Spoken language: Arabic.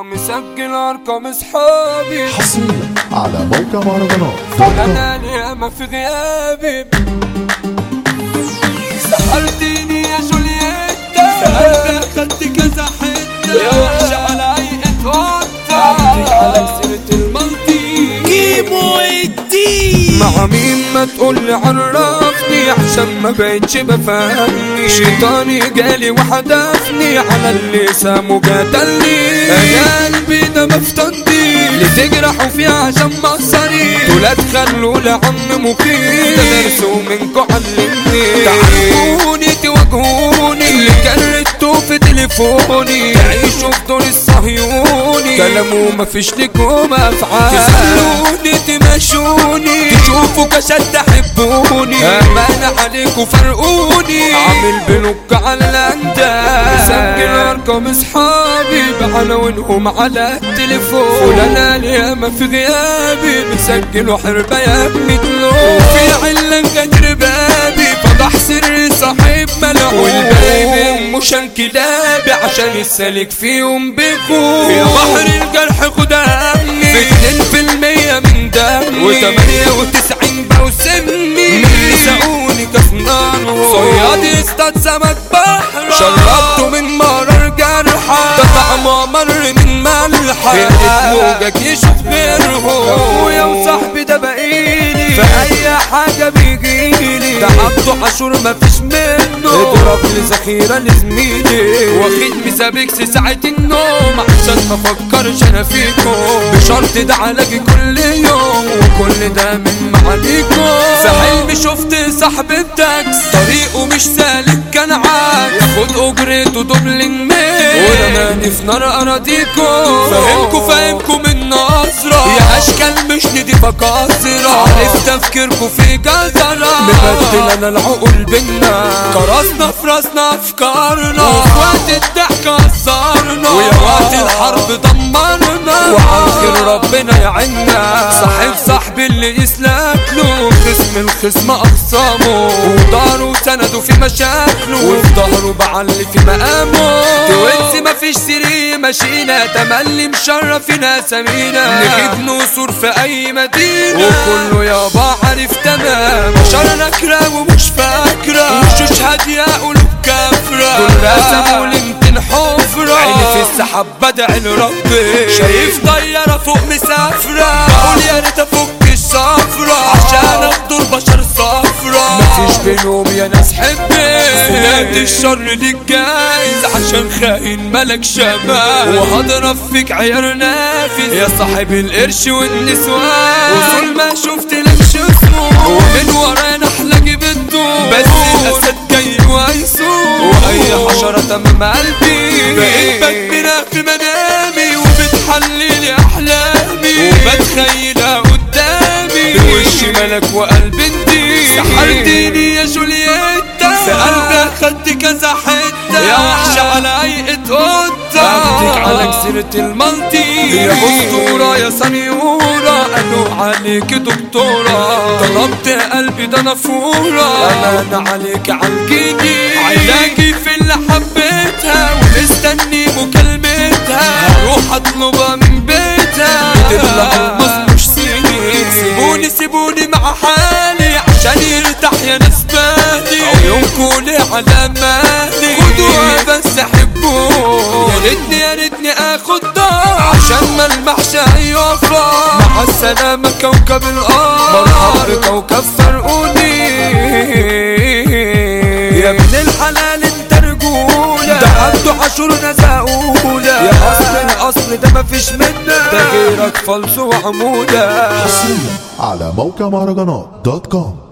مسجل ارقام اصحابي حصريا على موقع مهرجانات انا اليوم في غيابي سحرتيني يا جولييتا سألت خدت كذا حتة يا وحش على هيئة قطة عبدك على سيرة المنطي كيمو الدين مع مين ما تقولي عرفني عشان ما بقتش بفهمني شيطاني جالي وحدفني على اللي سامه قتلني يا قلبي ده مفتندي لتجرحوا فيها عشان مقصري دول تخلوا لعم مقيم ده درسوا منكوا علمني تعرفوني تواجهوني اللي كررتوا في تليفوني تعيشوا في دور الصهيوني كلامه مفيش لكم افعال تسألوني تمشوني تشوفوا كشات تحبوني امانة عليكوا فرقوني عامل بلوك على الاندال مسجل ارقام اصحابي بعناوينهم على التليفون فلانة الياما في غيابي مسجلوا حربة يا ابني تلوم في علة غدر بابي فضح سر صاحب ملعون والباقي مش انكلابي عشان السالك فيهم بيكون في بحر الجرح خد همي في 2% من دمي و98 بوسمني من اللي ساقوني كسنانه صياد يصطاد سمك بحر شربته من مرار جرحة ده طعمه مر من ملحة يا ريت موجك يشوف غيرهم اخويا وصاحبي ده بقيلي في اي حاجة بيجيلي ده عبده عاشور مفيش منه اضرب لي ذخيرة لزميلي واخد ميزابيكس ساعة النوم عشان ما افكرش انا فيكم بشرط ده علاجي كل يوم وكل ده من معاليكم في حلمي شفت صاحبي بتاكس طريقه مش سالك كان عاد ياخد اجرته دوبلين ميل ورماني في نار اراضيكم فاهمكم من نصرة يا اشكال مش نضيفة قاصرة عرفت تفكيركم في جزرة مبدل انا العقول بينا كرسنا في راسنا افكارنا وفي وقت الضحك قصرنا ويا وقت الحرب دمرنا وعلى خير ربنا يعنا صاحبي اللي يسلك له خصم الخصم اقسامه وداره سنده في مشاكله وفي ظهره بعلي في مقامه توينسي مفيش سري ماشينا تملي مشرفين اسامينا نجيب نصور في اي مدينة وكله يابا عارف تمام عشان نكره ومش فاكرة وشوش هادية قلوب كافرة دول رسموا لي 200 حفرة عيني في السحاب بدعي لربي شايف طيارة فوق مسافرة بقول يا ريت افك الصفرة عشان افضل بشر صفرة مفيش بينهم يا ناس حبي سلامة الشر ليك جايز عشان خاين ملك شمال وهضرب فيك عيار نافذ يا صاحب القرش والنسوان وصول ما شفت لكش اسمه ومن ورايا نحلة جبته بس الاسد جاي ويسوق واي حشرة تمام قلبي بقيت بكبرها في منامي وبتحللي احلامي وبتخيلها قدامي بوشي ملك وقلب انتي سحرتيني يا جولييتا في قلبي خدت كذا حتة يا وحش على هيئة قطة عبدك على جزيرة المنطي يا اسطورة يا سنيورة قالوا عليك دكتورة طلبت قلبي ده نافورة امان عليك عالجيني علاجي في اللي حبيتها ومستني مكالمتها هروح اطلبها من بيتها بتطلع المص مش سيني سيبوني مع حالي عشان يرتاح يا ناس بالي عيونكوا لي على مالي خدوها بس احبوه يا ريتني اخد دار عشان ما المحشى يوفر مع السلامة كوكب الارض مرحب بكوكب فرقوني يا ابن الحلال انت رجولة ده عبده عاشور نزاقولة يا الاصل ده مفيش منه ده غيرك فلس وعمودة حصريا على موقع مهرجانات.com